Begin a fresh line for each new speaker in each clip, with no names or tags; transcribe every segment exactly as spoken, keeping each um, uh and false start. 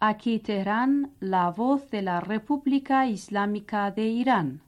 Aquí Teherán, la voz de la República Islámica de Irán.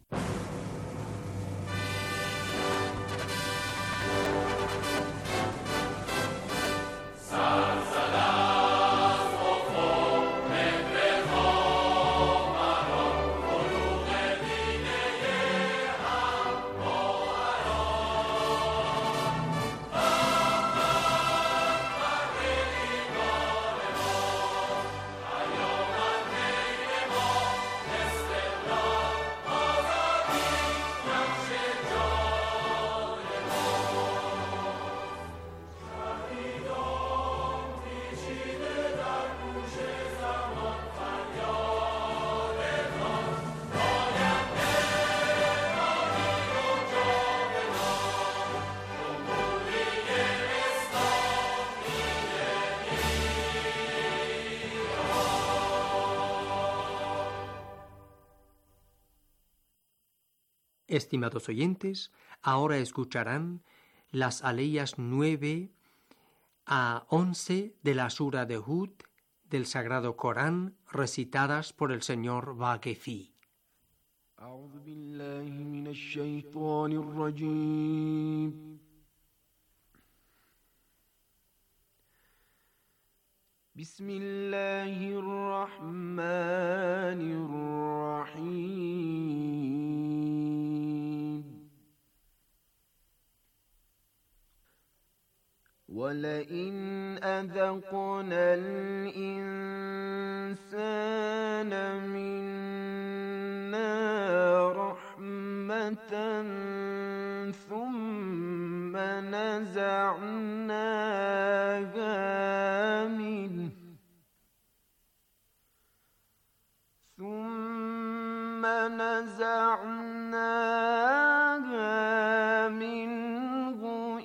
Estimados oyentes, ahora escucharán las aleyas nueve a once de la Sura de Hud del Sagrado Corán, recitadas por el señor Vaquefi.
أعوذ بالله من الشيطان الرجيم بسم الله الرحمن الرحيم ولئن أذقنا الإنسان منا رحمة ثم نزعناها منه ثم نزعناها منه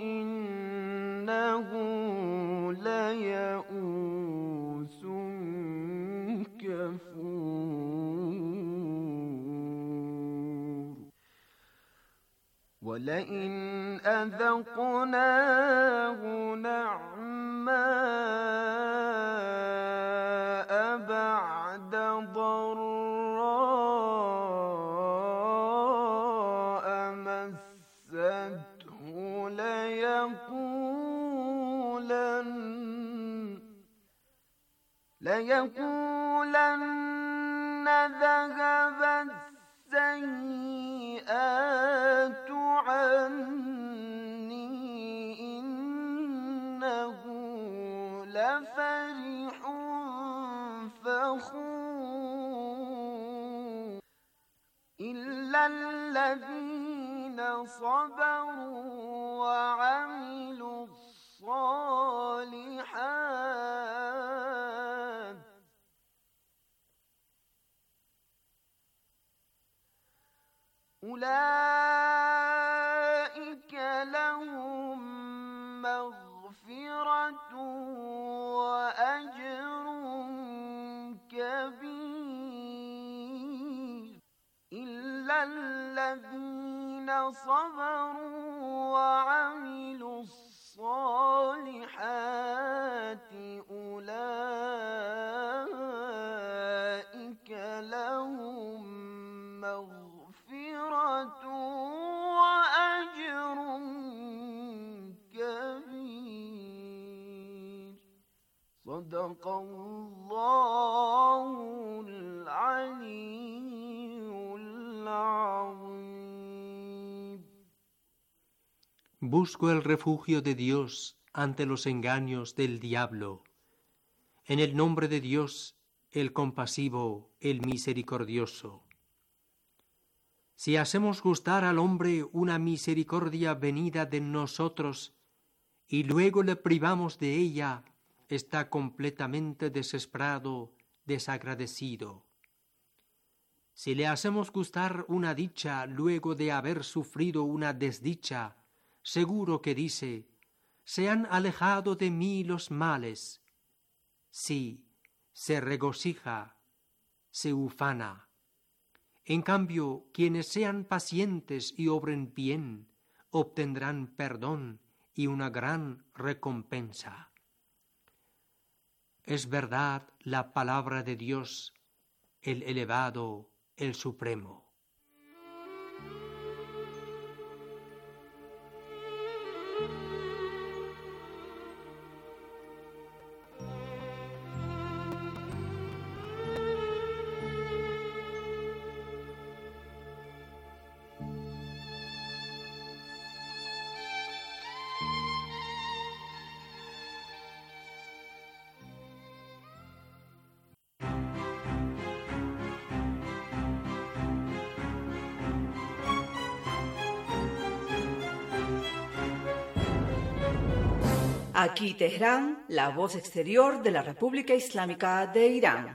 إنه ليئوس كفور ولئن أذقناه نعماء بعد ضراء مسته ليقولن ليقولن ذهب السيئات عني إنه لفرح فخور إلا الذين صبروا وعملوا الصالحات أولئك لهم مغفرة وأجر كبير إلا الذين صبروا وعملوا الصالحات أولئك لهم مغفرة وأجر كبير صدق الله العلي العظيم.
Busco el refugio de Dios ante los engaños del diablo. En el nombre de Dios, el compasivo, el misericordioso. Si hacemos gustar al hombre una misericordia venida de nosotros y luego le privamos de ella, está completamente desesperado, desagradecido. Si le hacemos gustar una dicha luego de haber sufrido una desdicha, seguro que dice: se han alejado de mí los males. Sí, se regocija, se ufana. En cambio, quienes sean pacientes y obren bien, obtendrán perdón y una gran recompensa. es verdad la palabra de Dios, el elevado, el supremo.
Aquí Teherán, la voz exterior de la República Islámica de Irán.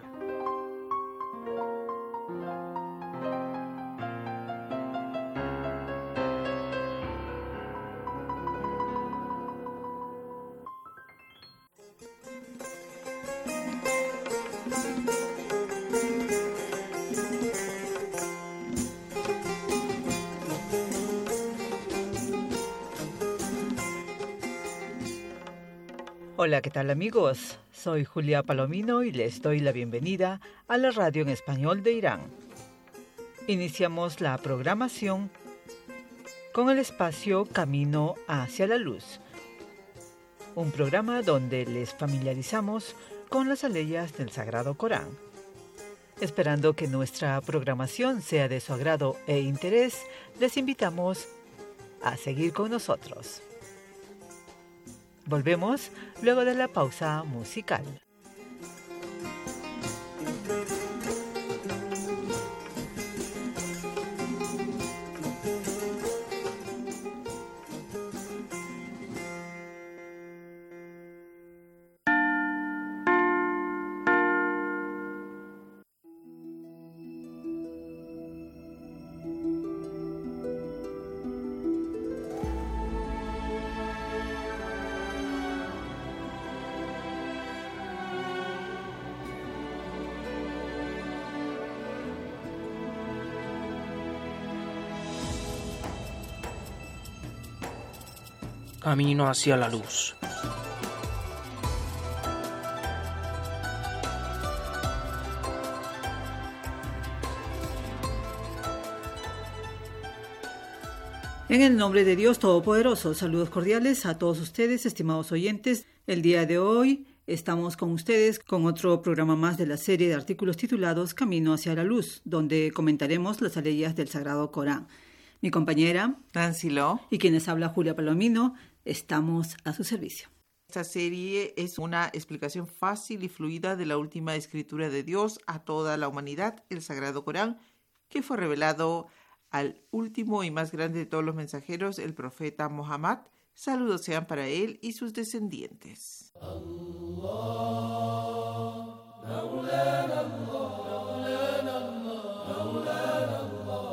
Hola, ¿qué tal amigos? Soy Julia Palomino y les doy la bienvenida a la radio en español de Irán. Iniciamos la programación con el espacio Camino hacia la Luz, un programa donde les familiarizamos con las aleyas del Sagrado Corán. Esperando que nuestra programación sea de su agrado e interés, les invitamos a seguir con nosotros. Volvemos luego de la pausa musical.
Camino hacia la luz.
En el nombre de Dios Todopoderoso, saludos cordiales a todos ustedes, estimados oyentes. El día de hoy estamos con ustedes con otro programa más de la serie de artículos titulados Camino hacia la Luz, donde comentaremos las aleyas del Sagrado Corán. Mi compañera
Nancy Lo
y quienes habla Julia Palomino, estamos a su servicio.
Esta serie es una explicación fácil y fluida de la última escritura de Dios a toda la humanidad, el Sagrado Corán, que fue revelado al último y más grande de todos los mensajeros, el profeta Muhammad. Saludos sean para él y sus descendientes. Allah, maulana Allah, maulana Allah.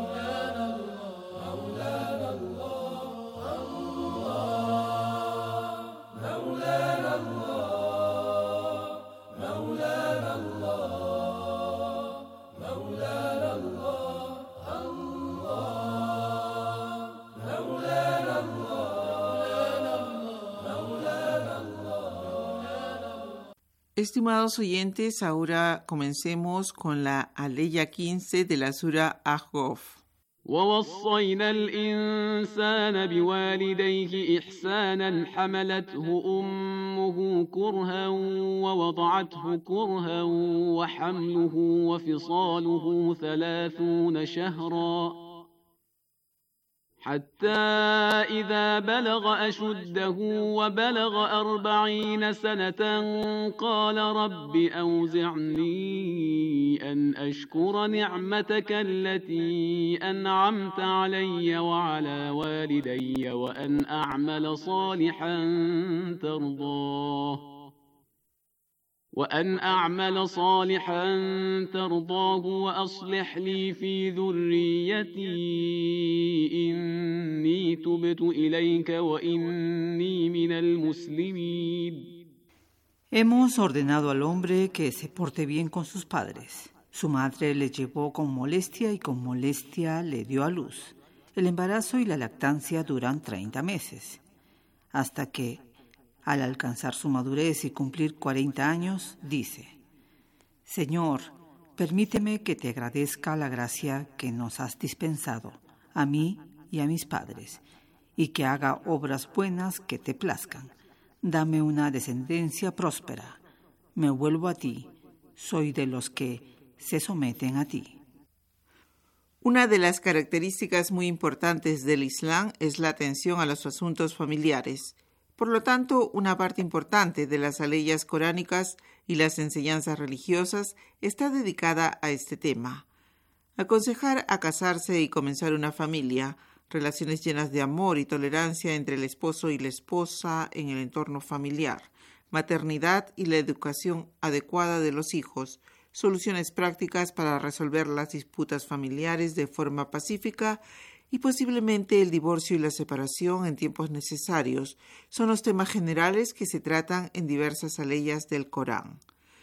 Estimados oyentes, ahora comencemos con la aleya quince de la sura Ahqaf.
ووصينا الإنسان بوالديه إحسانا حملته أمه كرها ووضعته كرها وحمله وفصاله ثلاثون شهرا حتى إذا بلغ أشده وبلغ أربعين سنة قال رب أوزعني أن أشكر نعمتك التي أنعمت علي وعلى والدي وأن أعمل صالحا ترضاه وأن أعمل صالحا ترضاه وأصلح لي في ذريتي إني تبت إليك وإني من المسلمين.
Hemos ordenado al hombre que se porte bien con sus padres. Su madre le llevó con molestia y con molestia le dio a luz. El embarazo y la lactancia duran treinta meses, hasta que
Al alcanzar su madurez y cumplir cuarenta años, dice: Señor, permíteme que te agradezca la gracia que nos has dispensado, a mí y a mis padres, y que haga obras buenas que te plazcan. Dame una descendencia próspera. Me vuelvo a ti. Soy de los que se someten a ti.
Una de las características muy importantes del Islam es la atención a los asuntos familiares. Por lo tanto, una parte importante de las aleyas coránicas y las enseñanzas religiosas está dedicada a este tema. Aconsejar a casarse y comenzar una familia, relaciones llenas de amor y tolerancia entre el esposo y la esposa en el entorno familiar, maternidad y la educación adecuada de los hijos, soluciones prácticas para resolver las disputas familiares de forma pacífica y posiblemente el divorcio y la separación en tiempos necesarios son los temas generales que se tratan en diversas aleyas del Corán.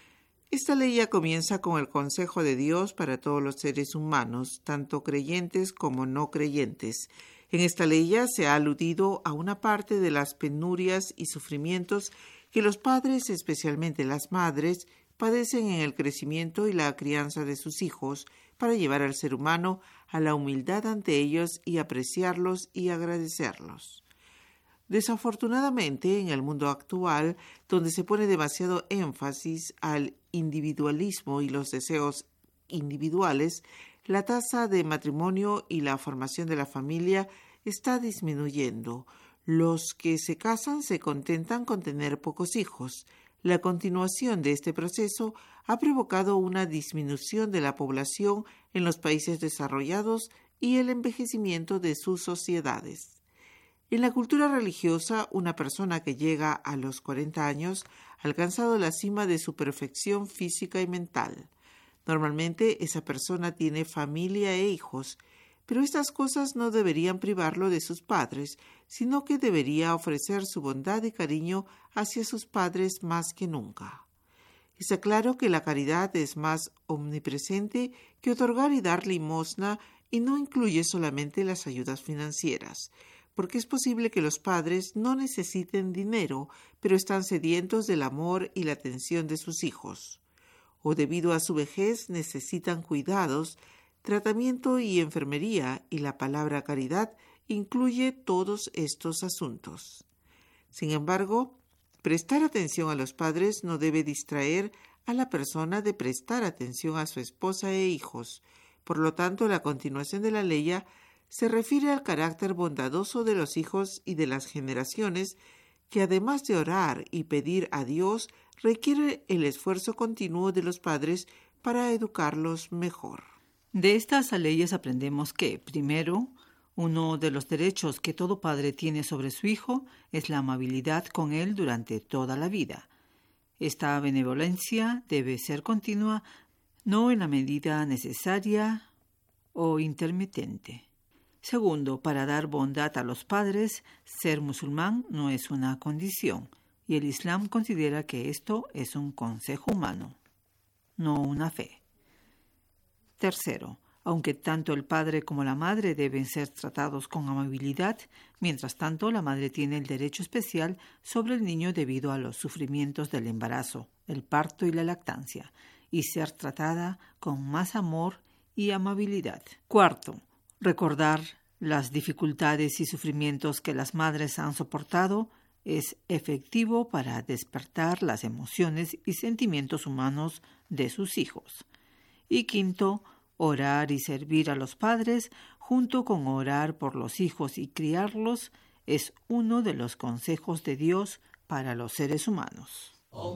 Esta aleya comienza con el consejo de Dios para todos los seres humanos, tanto creyentes como no creyentes. En esta aleya se ha aludido a una parte de las penurias y sufrimientos que los padres, especialmente las madres, padecen en el crecimiento y la crianza de sus hijos para llevar al ser humano a la humildad ante ellos y apreciarlos y agradecerlos. Desafortunadamente, en el mundo actual, donde se pone demasiado énfasis al individualismo y los deseos individuales, la tasa de matrimonio y la formación de la familia está disminuyendo. Los que se casan se contentan con tener pocos hijos. La continuación de este proceso ha provocado una disminución de la población en los países desarrollados y el envejecimiento de sus sociedades. En la cultura religiosa, una persona que llega a los cuarenta años ha alcanzado la cima de su perfección física y mental. Normalmente esa persona tiene familia e hijos, pero estas cosas no deberían privarlo de sus padres, sino que debería ofrecer su bondad y cariño hacia sus padres más que nunca. Está claro que la caridad es más omnipresente que otorgar y dar limosna y no incluye solamente las ayudas financieras, porque es posible que los padres no necesiten dinero, pero están sedientos del amor y la atención de sus hijos, o debido a su vejez necesitan cuidados, tratamiento y enfermería, y la palabra caridad incluye todos estos asuntos. Sin embargo, prestar atención a los padres no debe distraer a la persona de prestar atención a su esposa e hijos. Por lo tanto, la continuación de la leya se refiere al carácter bondadoso de los hijos y de las generaciones, que además de orar y pedir a Dios, requiere el esfuerzo continuo de los padres para educarlos mejor.
De estas leyes aprendemos que, primero, uno de los derechos que todo padre tiene sobre su hijo es la amabilidad con él durante toda la vida. Esta benevolencia debe ser continua, no en la medida necesaria o intermitente. Segundo, para dar bondad a los padres, ser musulmán no es una condición, y el Islam considera que esto es un consejo humano, no una fe. Tercero, aunque tanto el padre como la madre deben ser tratados con amabilidad, mientras tanto la madre tiene el derecho especial sobre el niño debido a los sufrimientos del embarazo, el parto y la lactancia, y ser tratada con más amor y amabilidad. Cuarto, recordar las dificultades y sufrimientos que las madres han soportado es efectivo para despertar las emociones y sentimientos humanos de sus hijos. Y quinto, orar y servir a los padres, junto con orar por los hijos y criarlos, es uno de los consejos de Dios para los seres humanos.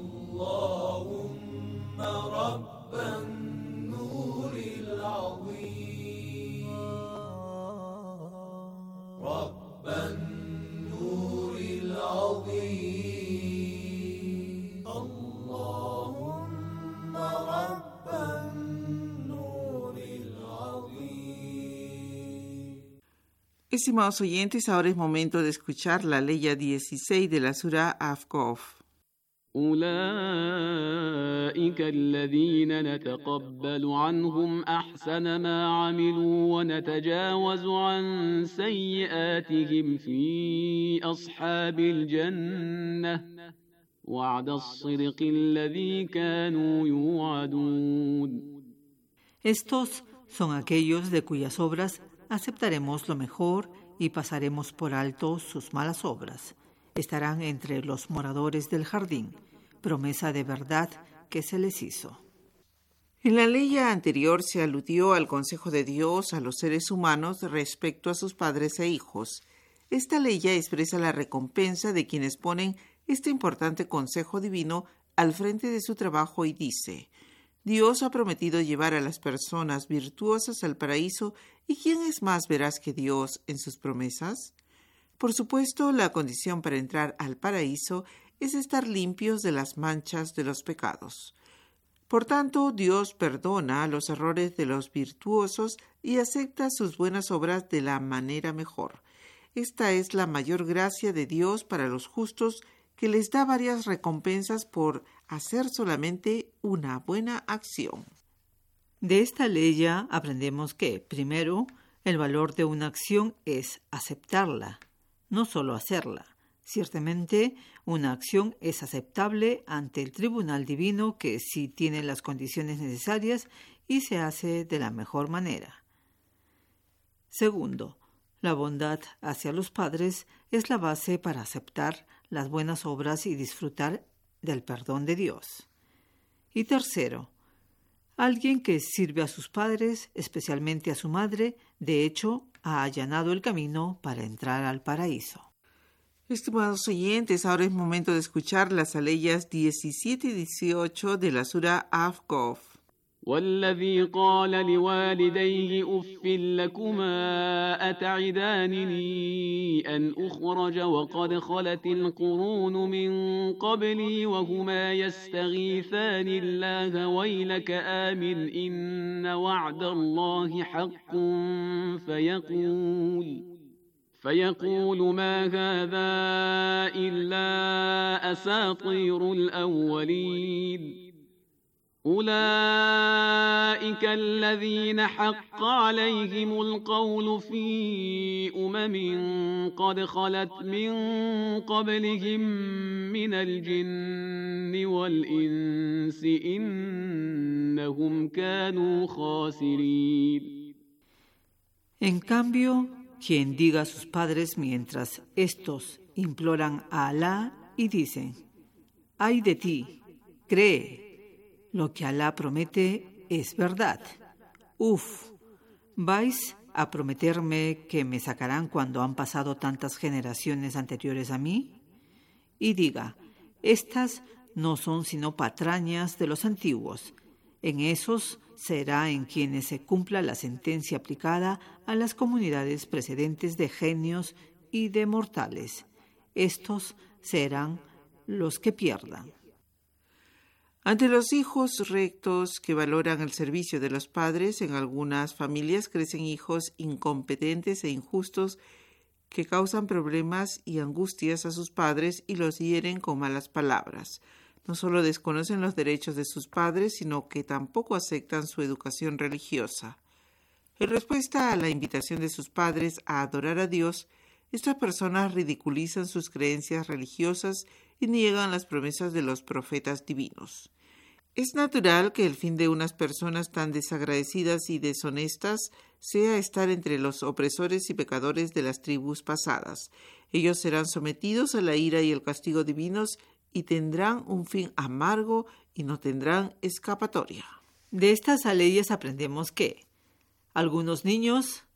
Allahumma rabban nuril azim, rabban nuril azim, Allahumma rabban.
Estimados oyentes, ahora es momento de escuchar la leya dieciséis de la Surah Ahqaf.
أولئك الذين نتقبل عنهم أحسن ما عملوا ونتجاوز عن سيئاتهم في أصحاب الجنة وعد الصدق الذي كانوا يوعدون.
Estos son aquellos de cuyas obras aceptaremos lo mejor y pasaremos por alto sus malas obras. Estarán entre los moradores del jardín, promesa de verdad que se les hizo.
En la ley anterior se aludió al consejo de Dios a los seres humanos respecto a sus padres e hijos. Esta ley expresa la recompensa de quienes ponen este importante consejo divino al frente de su trabajo y dice: Dios ha prometido llevar a las personas virtuosas al paraíso, ¿y quién es más veraz que Dios en sus promesas? Por supuesto, la condición para entrar al paraíso es estar limpios de las manchas de los pecados. Por tanto, Dios perdona los errores de los virtuosos y acepta sus buenas obras de la manera mejor. Esta es la mayor gracia de Dios para los justos, que les da varias recompensas por hacer solamente una buena acción.
De esta ley ya aprendemos que, primero, el valor de una acción es aceptarla, no solo hacerla. Ciertamente, una acción es aceptable ante el tribunal divino que sí tiene las condiciones necesarias y se hace de la mejor manera. Segundo, la bondad hacia los padres es la base para aceptar las buenas obras y disfrutar del perdón de Dios. Y tercero, alguien que sirve a sus padres, especialmente a su madre, de hecho, ha allanado el camino para entrar al paraíso.
Estimados oyentes, ahora es momento de escuchar las aleyas diecisiete y dieciocho de la sura Ahqaf.
والذي قال لوالديه أف لكما أتعدانني أن أخرج وقد خلت القرون من قبلي وهما يستغيثان الله ويلك آمن إن وعد الله حق فيقول فيقول ما هذا إلا أساطير الأولين أولئك الذين حق عليهم القول في أمم قد خلت من قبلهم من الجن والإنس إنهم كانوا خاسرين.
En cambio, quien diga a sus padres mientras estos imploran a Alá y dicen: ¡ay de ti! Cree. Lo que Alá promete es verdad. Uf, ¿vais a prometerme que me sacarán cuando han pasado tantas generaciones anteriores a mí? Y diga, estas no son sino patrañas de los antiguos. En esos será en quienes se cumpla la sentencia aplicada a las comunidades precedentes de genios y de mortales. Estos serán los que pierdan.
Ante los hijos rectos que valoran el servicio de los padres, en algunas familias crecen hijos incompetentes e injustos que causan problemas y angustias a sus padres y los hieren con malas palabras. No solo desconocen los derechos de sus padres, sino que tampoco aceptan su educación religiosa. En respuesta a la invitación de sus padres a adorar a Dios, estas personas ridiculizan sus creencias religiosas y niegan las promesas de los profetas divinos. Es natural que el fin de unas personas tan desagradecidas y deshonestas sea estar entre los opresores y pecadores de las tribus pasadas. Ellos serán sometidos a la ira y el castigo divinos y tendrán un fin amargo y no tendrán escapatoria.
De estas aleyas aprendemos que algunos niños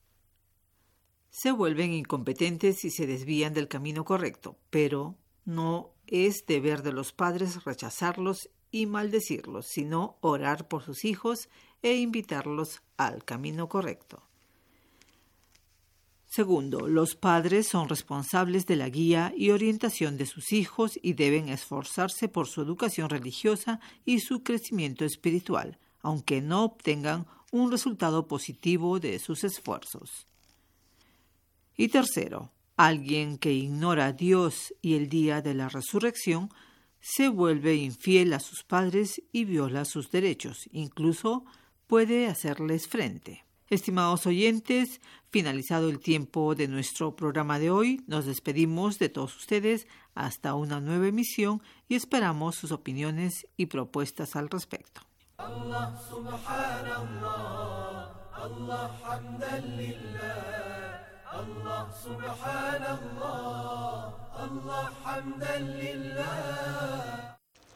se vuelven incompetentes y se desvían del camino correcto, pero no es deber de los padres rechazarlos y maldecirlos, sino orar por sus hijos e invitarlos al camino correcto. Segundo, los padres son responsables de la guía y orientación de sus hijos y deben esforzarse por su educación religiosa y su crecimiento espiritual, aunque no obtengan un resultado positivo de sus esfuerzos. Y tercero, alguien que ignora a Dios y el día de la resurrección se vuelve infiel a sus padres y viola sus derechos, incluso puede hacerles frente. Estimados oyentes, finalizado el tiempo de nuestro programa de hoy, nos despedimos de todos ustedes hasta una nueva emisión y esperamos sus opiniones y propuestas al respecto. Allah subhanallah, Allah hamdan lillah, Allah subhanallah, Allah hamdan lillah.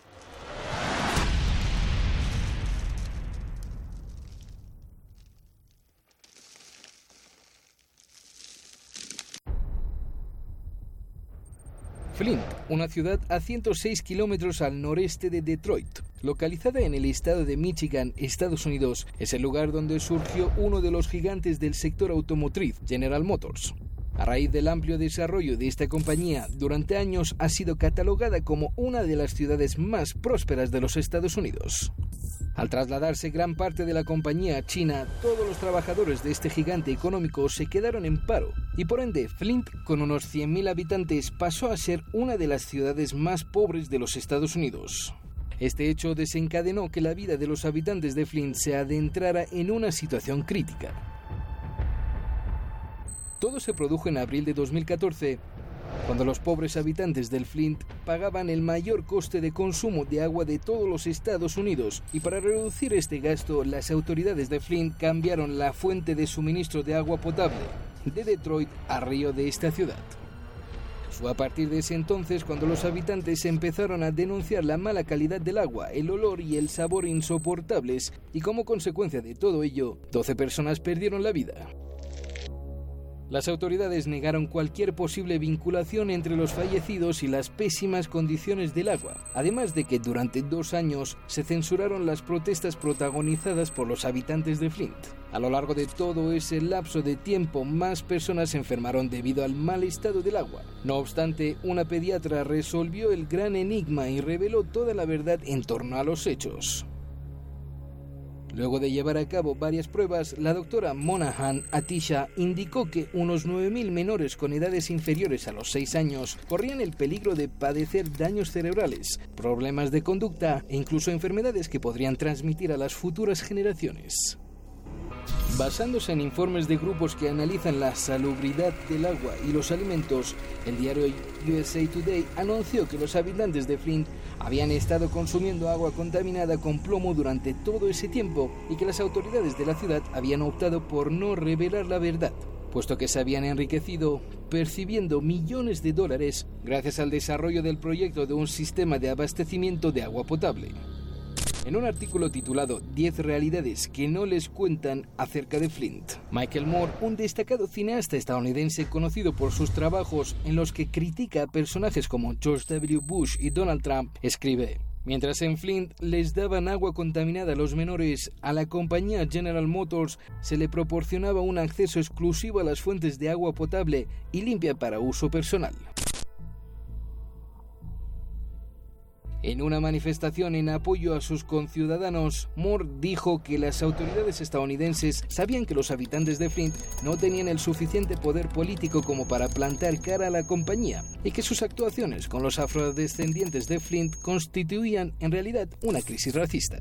Flint, una ciudad a ciento seis kilómetros al noreste de Detroit, localizada en el estado de Michigan, Estados Unidos, es el lugar donde surgió uno de los gigantes del sector automotriz, General Motors. A raíz del amplio desarrollo de esta compañía, durante años ha sido catalogada como una de las ciudades más prósperas de los Estados Unidos. Al trasladarse gran parte de la compañía a China, todos los trabajadores de este gigante económico se quedaron en paro y por ende Flint, con unos cien mil habitantes, pasó a ser una de las ciudades más pobres de los Estados Unidos. Este hecho desencadenó que la vida de los habitantes de Flint se adentrara en una situación crítica. Todo se produjo en abril de dos mil catorce, cuando los pobres habitantes del Flint pagaban el mayor coste de consumo de agua de todos los Estados Unidos, y para reducir este gasto, las autoridades de Flint cambiaron la fuente de suministro de agua potable de Detroit a río de esta ciudad. Fue a partir de ese entonces cuando los habitantes empezaron a denunciar la mala calidad del agua, el olor y el sabor insoportables, y como consecuencia de todo ello, doce personas perdieron la vida. Las autoridades negaron cualquier posible vinculación entre los fallecidos y las pésimas condiciones del agua, además de que durante dos años se censuraron las protestas protagonizadas por los habitantes de Flint. A lo largo de todo ese lapso de tiempo, más personas se enfermaron debido al mal estado del agua. No obstante, una pediatra resolvió el gran enigma y reveló toda la verdad en torno a los hechos. Luego de llevar a cabo varias pruebas, la doctora Monahan Atisha indicó que unos nueve mil menores con edades inferiores a los seis años corrían el peligro de padecer daños cerebrales, problemas de conducta e incluso enfermedades que podrían transmitir a las futuras generaciones. Basándose en informes de grupos que analizan la salubridad del agua y los alimentos, el diario U S A Today anunció que los habitantes de Flint habían estado consumiendo agua contaminada con plomo durante todo ese tiempo y que las autoridades de la ciudad habían optado por no revelar la verdad, puesto que se habían enriquecido percibiendo millones de dólares gracias al desarrollo del proyecto de un sistema de abastecimiento de agua potable. En un artículo titulado diez realidades que no les cuentan acerca de Flint, Michael Moore, un destacado cineasta estadounidense conocido por sus trabajos en los que critica a personajes como George W. Bush y Donald Trump, escribe: mientras en Flint les daban agua contaminada a los menores, a la compañía General Motors se le proporcionaba un acceso exclusivo a las fuentes de agua potable y limpia para uso personal. En una manifestación en apoyo a sus conciudadanos, Moore dijo que las autoridades estadounidenses sabían que los habitantes de Flint no tenían el suficiente poder político como para plantar cara a la compañía y que sus actuaciones con los afrodescendientes de Flint constituían en realidad una crisis racista.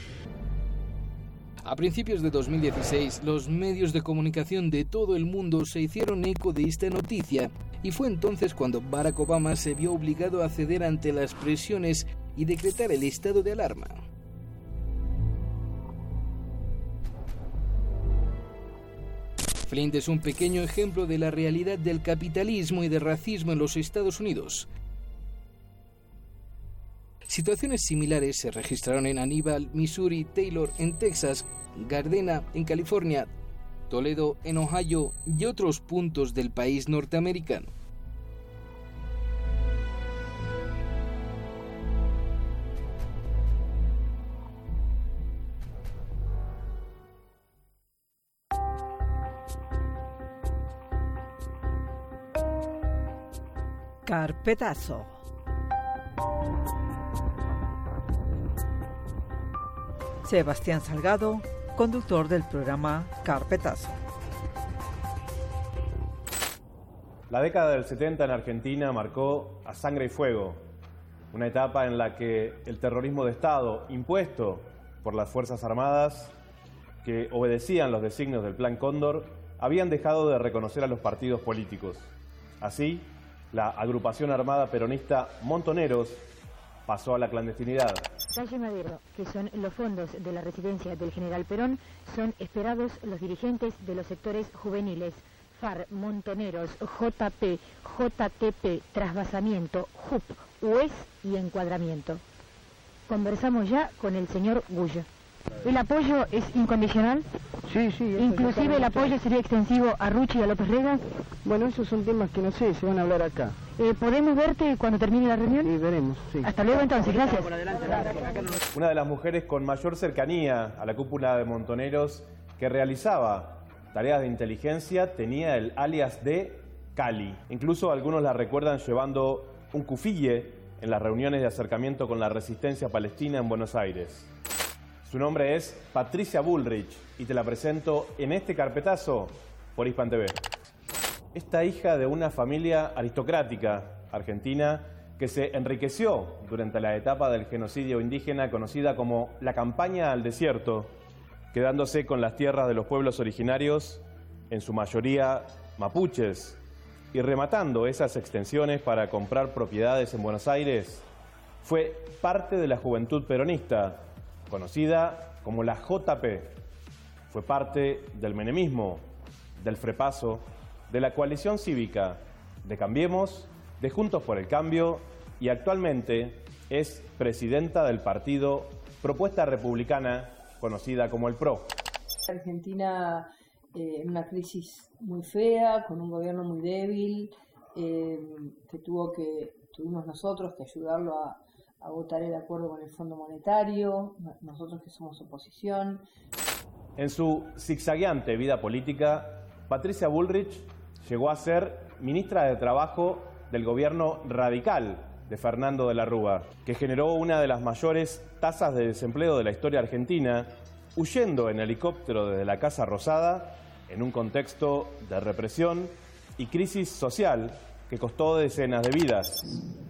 A principios de dos mil dieciséis, los medios de comunicación de todo el mundo se hicieron eco de esta noticia y fue entonces cuando Barack Obama se vio obligado a ceder ante las presiones y decretar el estado de alarma. Flint es un pequeño ejemplo de la realidad del capitalismo y del racismo en los Estados Unidos. Situaciones similares se registraron en Hannibal, Missouri, Taylor, en Texas, Gardena, en California, Toledo, en Ohio y otros puntos del país norteamericano.
Carpetazo. Sebastián Salgado, conductor del programa Carpetazo.
La década del setenta en Argentina marcó a sangre y fuego. una etapa en la que el terrorismo de Estado impuesto por las Fuerzas Armadas, que obedecían los designios del Plan Cóndor, habían dejado de reconocer a los partidos políticos. Así, la agrupación armada peronista Montoneros pasó a la clandestinidad.
Calle Madero, que son los fondos de la residencia del general Perón, son esperados los dirigentes de los sectores juveniles. FARC, Montoneros, J P, J T P, Trasvasamiento, J U P, U E S y Encuadramiento. Conversamos ya con el señor Gullo. ¿El apoyo es incondicional?
Sí, sí.
¿Inclusive el apoyo sería extensivo a Rucci y a López Rega?
Bueno, esos son temas que no sé, se van a hablar acá.
Eh, ¿Podemos verte cuando termine la reunión?
Sí, veremos, sí.
Hasta luego entonces, gracias.
Una de las mujeres con mayor cercanía a la cúpula de Montoneros que realizaba tareas de inteligencia tenía el alias de Cali. Incluso algunos la recuerdan llevando un cufille en las reuniones de acercamiento con la resistencia palestina en Buenos Aires. Su nombre es Patricia Bullrich y te la presento en este carpetazo por Hispan T V. Esta hija de una familia aristocrática argentina que se enriqueció durante la etapa del genocidio indígena conocida como la Campaña al Desierto, quedándose con las tierras de los pueblos originarios, en su mayoría mapuches, y rematando esas extensiones para comprar propiedades en Buenos Aires, fue parte de la juventud peronista, conocida como la J P. Fue parte del menemismo, del Frepaso, de la coalición cívica, de Cambiemos, de Juntos por el Cambio y actualmente es presidenta del partido Propuesta Republicana, conocida como el P R O.
Argentina eh, en una crisis muy fea, con un gobierno muy débil, eh, que tuvo que tuvimos nosotros que ayudarlo a, a votar el acuerdo con el Fondo Monetario, nosotros que somos oposición.
En su zigzagueante vida política, Patricia Bullrich llegó a ser ministra de Trabajo del gobierno radical de Fernando de la Rúa, que generó una de las mayores tasas de desempleo de la historia argentina, huyendo en helicóptero desde la Casa Rosada en un contexto de represión y crisis social que costó decenas de vidas.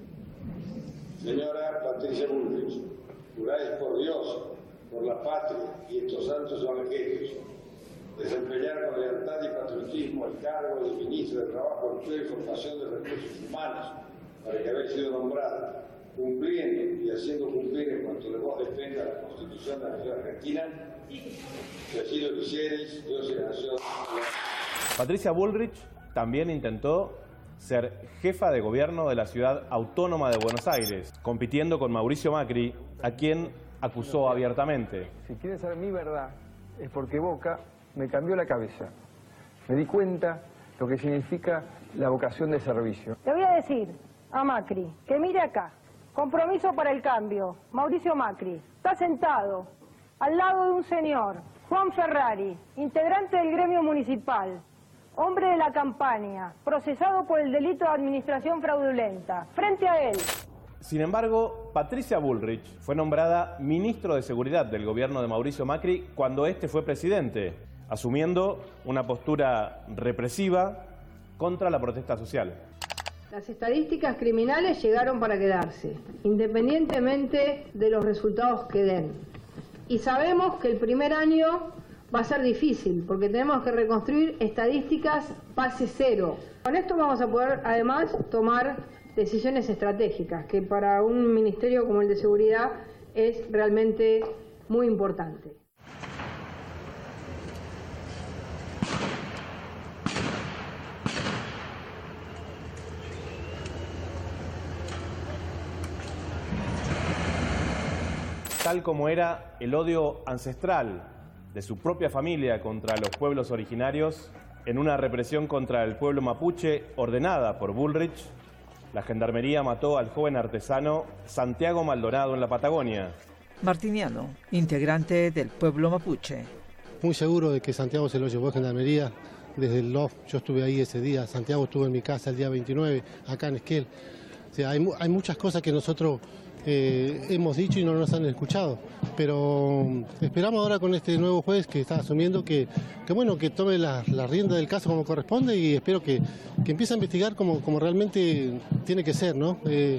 Señora Patricia Bullrich, juráis por Dios, por la patria y estos santos evangelios, desempeñar con lealtad y patriotismo el cargo de ministro de Trabajo, Empleo y Formación de Recursos Humanos, para que habéis sido nombrada, cumpliendo y haciendo cumplir en cuanto de vos dependa la Constitución de la Nación Argentina, si así lo quisierais, Dios y la Nación.
Patricia Bullrich también intentó ser jefa de gobierno de la ciudad autónoma de Buenos Aires, compitiendo con Mauricio Macri, a quien acusó abiertamente.
Si quieren saber mi verdad, es porque Boca me cambió la cabeza. Me di cuenta lo que significa la vocación de servicio.
Le voy a decir a Macri que mire acá. Compromiso para el Cambio. Mauricio Macri está sentado al lado de un señor, Juan Ferrari, integrante del gremio municipal, hombre de la campaña, procesado por el delito de administración fraudulenta. Frente a él.
Sin embargo, Patricia Bullrich fue nombrada ministro de Seguridad del gobierno de Mauricio Macri cuando este fue presidente, asumiendo una postura represiva contra la protesta social.
Las estadísticas criminales llegaron para quedarse, independientemente de los resultados que den. Y sabemos que el primer año va a ser difícil, porque tenemos que reconstruir estadísticas base cero. Con esto vamos a poder, además, tomar decisiones estratégicas, que para un ministerio como el de Seguridad es realmente muy importante.
Tal como era el odio ancestral de su propia familia contra los pueblos originarios, en una represión contra el pueblo mapuche ordenada por Bullrich, la gendarmería mató al joven artesano Santiago Maldonado en la Patagonia.
Martiniano, integrante del pueblo mapuche.
Muy seguro de que Santiago se lo llevó a gendarmería desde el loft. Yo estuve ahí ese día, Santiago estuvo en mi casa el día veintinueve, acá en Esquel. O sea, hay, hay muchas cosas que nosotros eh, hemos dicho y no nos han escuchado, pero esperamos ahora con este nuevo juez que está asumiendo que, que bueno, que tome la, la rienda del caso como corresponde y espero que, que empiece a investigar como, como realmente tiene que ser, ¿no? Eh,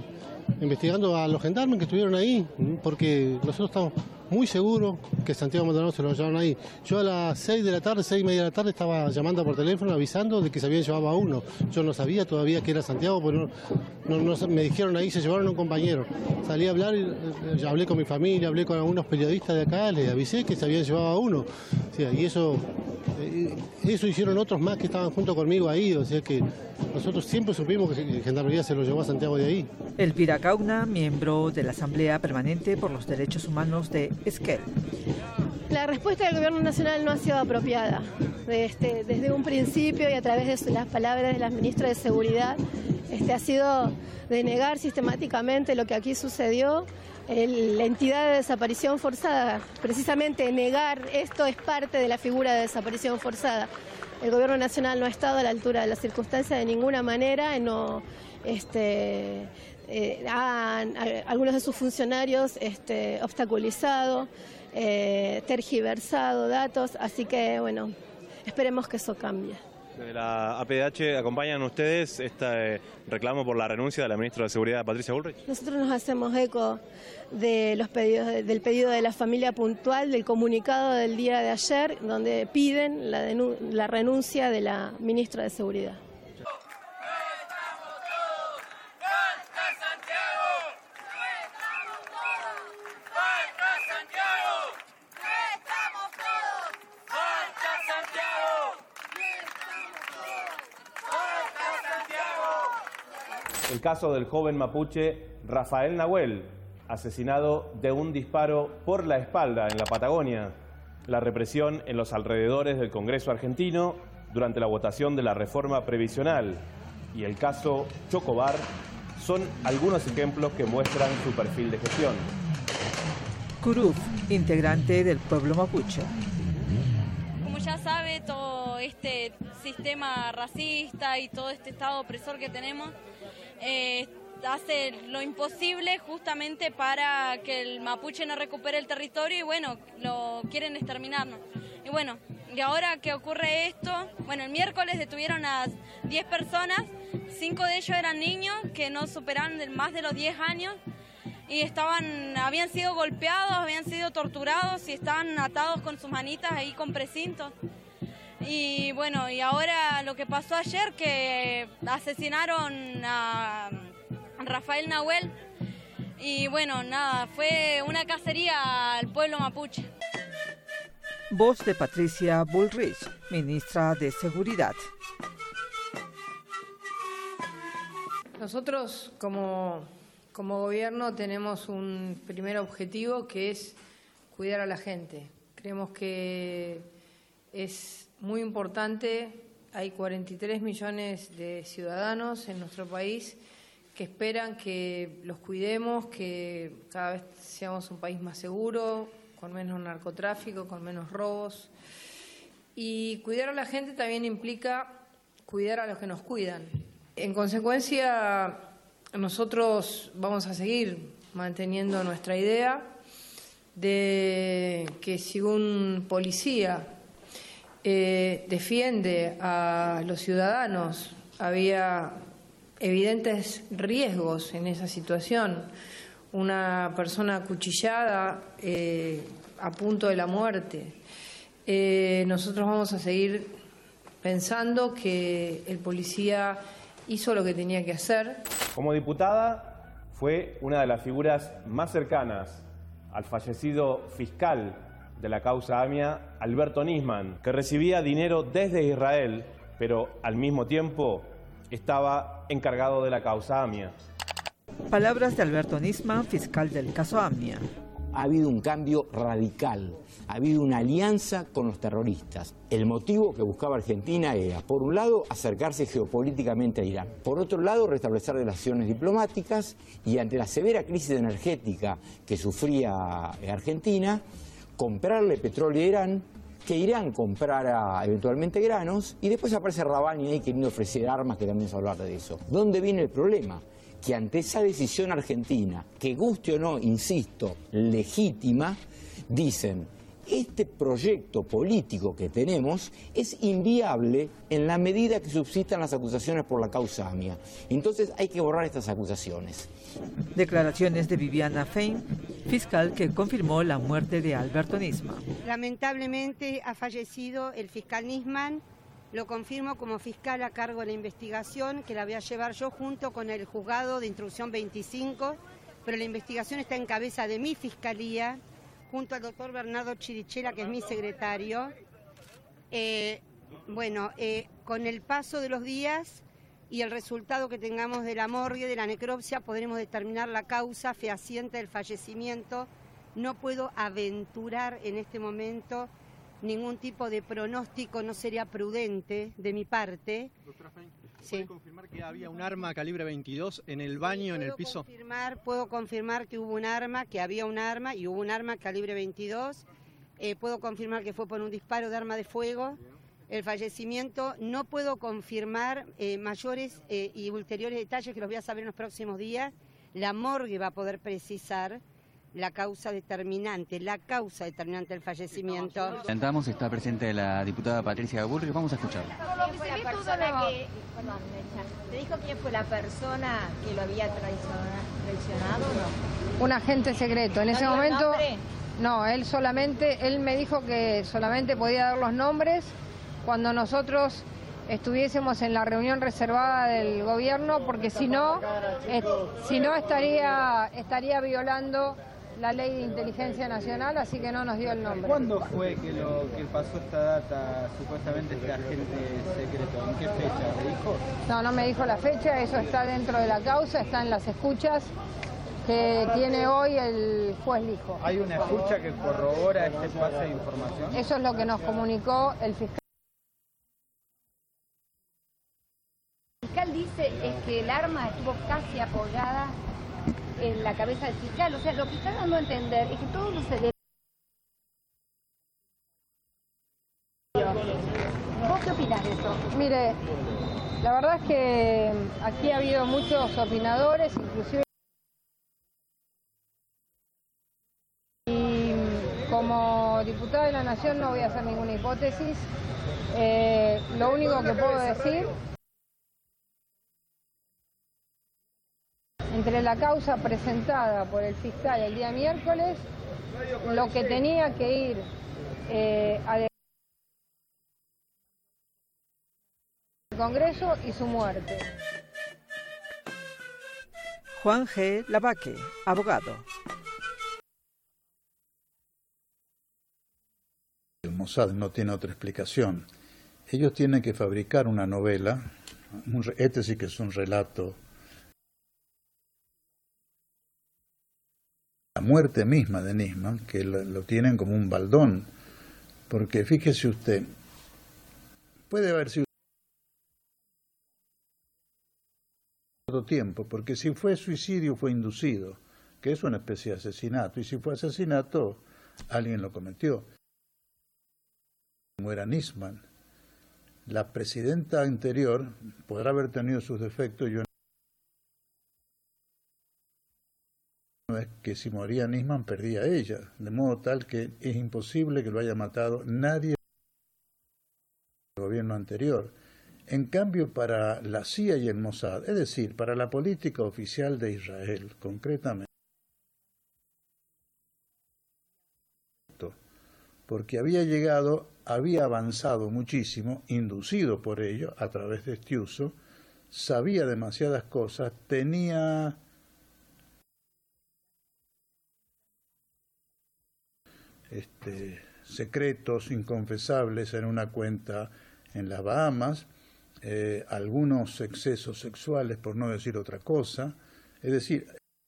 investigando a los gendarmes que estuvieron ahí, porque nosotros estamos muy seguros que Santiago Maldonado se lo llevaron ahí. Yo a las seis de la tarde, seis y media de la tarde, estaba llamando por teléfono avisando de que se habían llevado a uno. Yo no sabía todavía que era Santiago, porque no, no, no, me dijeron ahí, se llevaron a un compañero. Salí a hablar, y, ya hablé con mi familia, hablé con algunos periodistas de acá, les avisé que se habían llevado a uno. O sea, y eso, eso hicieron otros más que estaban junto conmigo ahí, o sea que nosotros siempre supimos que Gendarmería se lo llevó a Santiago de ahí.
Elvira Gauna, miembro de la Asamblea Permanente por los Derechos Humanos de Esquel.
La respuesta del Gobierno Nacional no ha sido apropiada. Este, desde un principio y a través de las palabras de la ministra de Seguridad, este, ha sido de negar sistemáticamente lo que aquí sucedió. El, la entidad de desaparición forzada, precisamente negar esto es parte de la figura de desaparición forzada. El Gobierno Nacional no ha estado a la altura de las circunstancias de ninguna manera, no, este, eh, han, algunos de sus funcionarios este, obstaculizado, eh, tergiversado datos, así que bueno, esperemos que eso cambie.
Desde la A P D H acompañan ustedes este reclamo por la renuncia de la ministra de Seguridad, Patricia Bullrich.
Nosotros nos hacemos eco de los pedidos, del pedido de la familia puntual, del comunicado del día de ayer, donde piden la, la renuncia de la ministra de Seguridad.
El caso del joven mapuche Rafael Nahuel, asesinado de un disparo por la espalda en la Patagonia. La represión en los alrededores del Congreso argentino durante la votación de la reforma previsional y el caso Chocobar son algunos ejemplos que muestran su perfil de gestión.
Curuf, integrante del pueblo mapuche.
Como ya sabe, todo este sistema racista y todo este estado opresor que tenemos eh, hace lo imposible justamente para que el mapuche no recupere el territorio y bueno, lo quieren exterminarnos. Y bueno, y ahora que ocurre esto, bueno, el miércoles detuvieron a diez personas, cinco de ellos eran niños que no superaban más de los diez años y estaban, habían sido golpeados, habían sido torturados y estaban atados con sus manitas ahí con precintos. Y bueno, y ahora lo que pasó ayer, que asesinaron a Rafael Nahuel y bueno, nada, fue una cacería al pueblo mapuche.
Voz de Patricia Bullrich, ministra de Seguridad.
Nosotros como, como gobierno tenemos un primer objetivo que es cuidar a la gente. Creemos que es muy importante, hay cuarenta y tres millones de ciudadanos en nuestro país que esperan que los cuidemos, que cada vez seamos un país más seguro, con menos narcotráfico, con menos robos. Y cuidar a la gente también implica cuidar a los que nos cuidan. En consecuencia, nosotros vamos a seguir manteniendo nuestra idea de que si un policía eh, defiende a los ciudadanos, había evidentes riesgos en esa situación. Una persona acuchillada eh, a punto de la muerte. Eh, nosotros vamos a seguir pensando que el policía hizo lo que tenía que hacer.
Como diputada fue una de las figuras más cercanas al fallecido fiscal de la causa AMIA, Alberto Nisman, que recibía dinero desde Israel, pero al mismo tiempo estaba encargado de la causa AMIA.
Palabras de Alberto Nisman, fiscal del caso AMIA.
Ha habido un cambio radical, ha habido una alianza con los terroristas. El motivo que buscaba Argentina era, por un lado, acercarse geopolíticamente a Irán, por otro lado, restablecer relaciones diplomáticas y ante la severa crisis energética que sufría Argentina, comprarle petróleo a Irán, que Irán comprara eventualmente granos y después aparece Rabani ahí queriendo ofrecer armas, que también se habla de eso. ¿Dónde viene el problema? Que ante esa decisión argentina, que guste o no, insisto, legítima, dicen, este proyecto político que tenemos es inviable en la medida que subsistan las acusaciones por la causa AMIA. Entonces hay que borrar estas acusaciones.
Declaraciones de Viviana Fein, fiscal que confirmó la muerte de Alberto Nisman.
Lamentablemente ha fallecido el fiscal Nisman. Lo confirmo como fiscal a cargo de la investigación, que la voy a llevar yo junto con el juzgado de instrucción veinticinco, pero la investigación está en cabeza de mi fiscalía, junto al doctor Bernardo Chirichela, que es mi secretario. Eh, bueno, eh, con el paso de los días y el resultado que tengamos de la morgue, de la necropsia, podremos determinar la causa fehaciente del fallecimiento. No puedo aventurar en este momento ningún tipo de pronóstico, no sería prudente de mi parte.
Doctora Fein, ¿puede
sí.
confirmar que había un arma calibre veintidós en el baño, en el piso?
Confirmar, puedo confirmar que hubo un arma, que había un arma y hubo un arma calibre veintidós. Eh, puedo confirmar que fue por un disparo de arma de fuego. El fallecimiento, no puedo confirmar eh, mayores eh, y ulteriores detalles que los voy a saber en los próximos días. La morgue va a poder precisar la causa determinante, la causa determinante del fallecimiento.
Presentamos, está presente la diputada Patricia Gaburri, vamos a escucharla.
¿Quién fue la persona que, perdón, ¿te dijo quién fue la persona que lo había traicionado o no?
Un agente secreto. En
¿No
ese
dio el
momento,
nombre?
no, él solamente, él me dijo que solamente podía dar los nombres cuando nosotros estuviésemos en la reunión reservada del gobierno, porque si no, eh, si no estaría, estaría violando la ley de inteligencia nacional, así que no nos dio el nombre.
¿Cuándo fue que lo que pasó esta data, supuestamente este agente secreto? ¿En qué fecha? ¿Le dijo?
No, no me dijo la fecha, eso está dentro de la causa, está en las escuchas que tiene hoy el juez Lijo.
¿Hay una escucha que corrobora este pase de información?
Eso es lo que nos comunicó el fiscal.
El fiscal dice es que el arma estuvo casi apoyada en la cabeza del fiscal, o sea, lo que está dando a entender es que todos los elementos... ¿Vos qué opinás de eso?
Mire, la verdad es que aquí ha habido muchos opinadores, inclusive... Y como diputada de la Nación no voy a hacer ninguna hipótesis. Eh, lo único que puedo decir... Entre la causa presentada por el fiscal el día miércoles, lo que tenía que ir eh, al Congreso y su muerte.
Juan G. Lavaque, abogado.
El Mossad no tiene otra explicación. Ellos tienen que fabricar una novela, un, este sí que es un relato. La muerte misma de Nisman, que lo, lo tienen como un baldón, porque fíjese usted, puede haber sido otro tiempo, porque si fue suicidio fue inducido, que es una especie de asesinato, y si fue asesinato, alguien lo cometió. Como era Nisman, la presidenta anterior podrá haber tenido sus defectos, yo es que si moría Nisman perdía a ella, de modo tal que es imposible que lo haya matado nadie del gobierno anterior. En cambio, para la C I A y el Mossad, es decir, para la política oficial de Israel, concretamente, porque había llegado, había avanzado muchísimo, inducido por ello, a través de este uso, sabía demasiadas cosas, tenía... Este, secretos inconfesables en una cuenta en las Bahamas, eh, algunos excesos sexuales, por no decir otra cosa, es decir,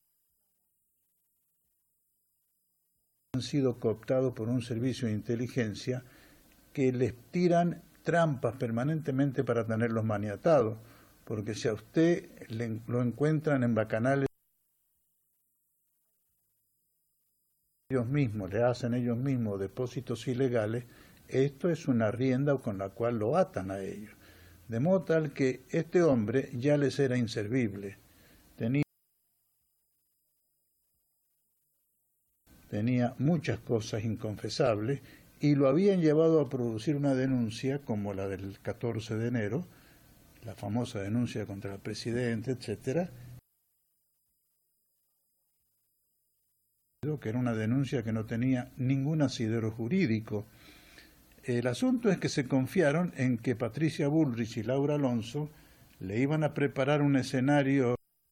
han sido cooptados por un servicio de inteligencia que les tiran trampas permanentemente para tenerlos maniatados, porque si a usted le, lo encuentran en bacanales, ellos mismos, le hacen ellos mismos depósitos ilegales, esto es una rienda con la cual lo atan a ellos. De modo tal que este hombre ya les era inservible. Tenía, tenía tenía muchas cosas inconfesables y lo habían llevado a producir una denuncia como la del catorce de enero, la famosa denuncia contra el presidente, etcétera, que era una denuncia que no tenía ningún asidero jurídico. El asunto es que se confiaron en que Patricia Bullrich y Laura Alonso le iban a preparar un escenario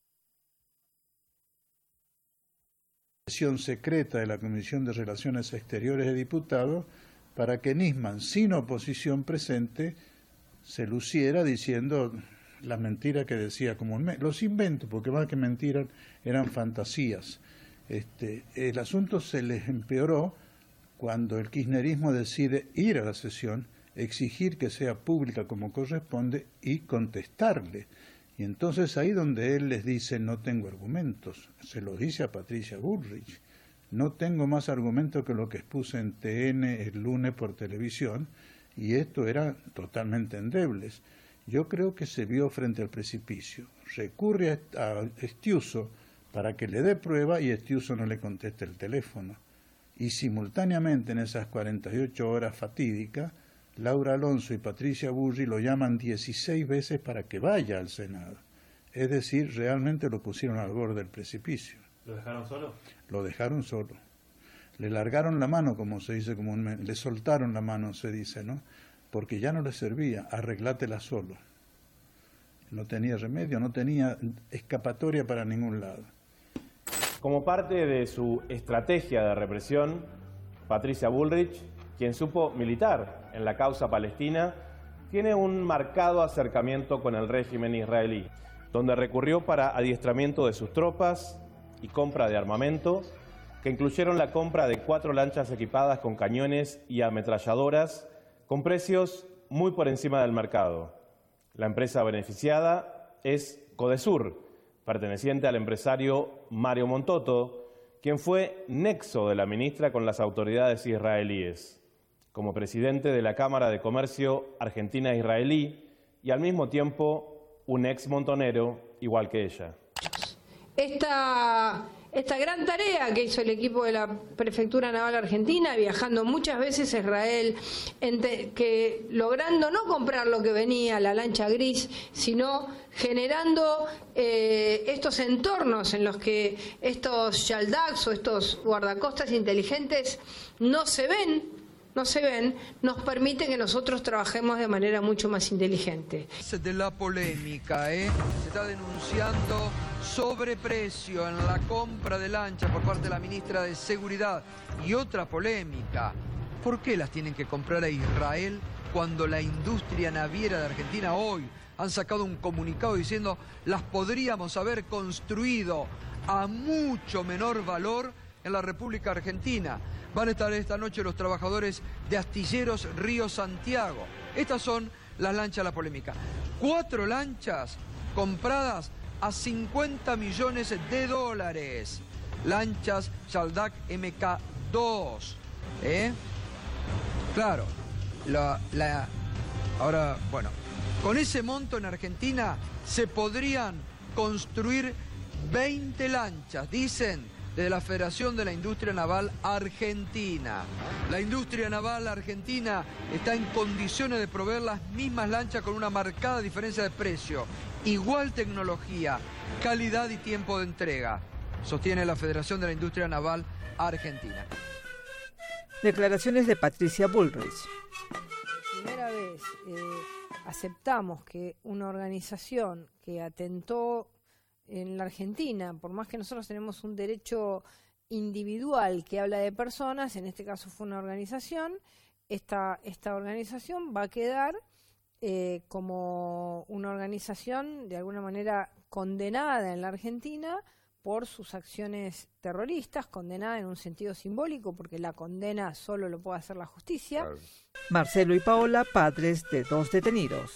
de sesión secreta de la Comisión de Relaciones Exteriores de Diputados para que Nisman, sin oposición presente, se luciera diciendo la mentira que decía comúnmente. Los inventos, porque más que mentiras eran fantasías. Este, el asunto se les empeoró cuando el kirchnerismo decide ir a la sesión, exigir que sea pública como corresponde y contestarle. Y entonces ahí donde él les dice no tengo argumentos, se los dice a Patricia Bullrich, no tengo más argumentos que lo que expuse en T N el lunes por televisión, y esto era totalmente endebles. Yo creo que se vio frente al precipicio, recurre a Estiuso para que le dé prueba y Estiuso no le contesta el teléfono. Y simultáneamente en esas cuarenta y ocho horas fatídicas, Laura Alonso y Patricia Bullrich lo llaman dieciséis veces para que vaya al Senado. Es decir, realmente lo pusieron al borde del precipicio.
¿Lo dejaron solo?
Lo dejaron solo. Le largaron la mano, como se dice comúnmente, le soltaron la mano, se dice, ¿no? Porque ya no le servía, arreglátela solo. No tenía remedio, no tenía escapatoria para ningún lado.
Como parte de su estrategia de represión, Patricia Bullrich, quien supo militar en la causa palestina, tiene un marcado acercamiento con el régimen israelí, donde recurrió para adiestramiento de sus tropas y compra de armamento, que incluyeron la compra de cuatro lanchas equipadas con cañones y ametralladoras, con precios muy por encima del mercado. La empresa beneficiada es Codesur, perteneciente al empresario Mario Montoto, quien fue nexo de la ministra con las autoridades israelíes, como presidente de la Cámara de Comercio Argentina-Israelí y al mismo tiempo un ex montonero igual que ella.
Esta, esta gran tarea que hizo el equipo de la Prefectura Naval Argentina, viajando muchas veces a Israel, ente, que logrando no comprar lo que venía, la lancha gris, sino generando eh, estos entornos en los que estos Shaldags o estos guardacostas inteligentes no se ven, no se ven, nos permite que nosotros trabajemos de manera mucho más inteligente.
De la polémica, ¿eh? Se está denunciando sobreprecio en la compra de lancha por parte de la ministra de Seguridad. Y otra polémica, ¿por qué las tienen que comprar a Israel cuando la industria naviera de Argentina hoy han sacado un comunicado diciendo las podríamos haber construido a mucho menor valor en la República Argentina? Van a estar esta noche los trabajadores de Astilleros Río Santiago. Estas son las lanchas de la polémica. Cuatro lanchas compradas a cincuenta millones de dólares. Lanchas Shaldak M K dos. ¿Eh? Claro. La, la, ahora, bueno, con ese monto en Argentina se podrían construir veinte lanchas, dicen, de la Federación de la Industria Naval Argentina. La industria naval argentina está en condiciones de proveer las mismas lanchas con una marcada diferencia de precio, igual tecnología, calidad y tiempo de entrega, sostiene la Federación de la Industria Naval Argentina.
Declaraciones de Patricia Bullrich.
Primera vez eh, aceptamos que una organización que atentó en la Argentina, por más que nosotros tenemos un derecho individual que habla de personas, en este caso fue una organización, esta, esta organización va a quedar eh, como una organización de alguna manera condenada en la Argentina por sus acciones terroristas, condenada en un sentido simbólico, porque la condena solo lo puede hacer la justicia.
Claro. Marcelo y Paola, padres de dos detenidos.